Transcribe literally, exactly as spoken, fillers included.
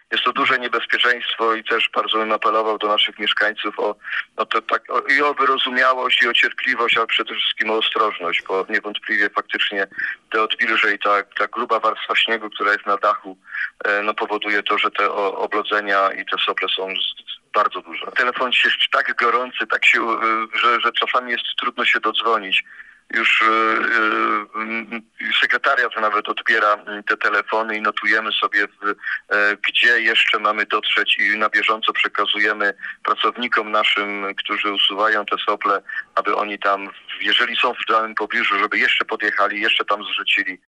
jest to duże niebezpieczeństwo i też bardzo bym apelował do naszych mieszkańców o, o to, tak, o, i o wyrozumiałość, i o cierpliwość, ale przede wszystkim o ostrożność, bo niewątpliwie faktycznie te odwilże i ta, ta gruba warstwa śniegu, która jest na dachu, e, no powoduje to, że te o, oblodzenia i te sople są z, bardzo duże. Telefon jest tak gorący, tak się, że, że czasami jest trudno się dodzwonić. Już yy, sekretariat nawet odbiera te telefony i notujemy sobie, w, e, gdzie jeszcze mamy dotrzeć i na bieżąco przekazujemy pracownikom naszym, którzy usuwają te sople, aby oni tam, jeżeli są w danym pobliżu, żeby jeszcze podjechali, jeszcze tam zrzucili.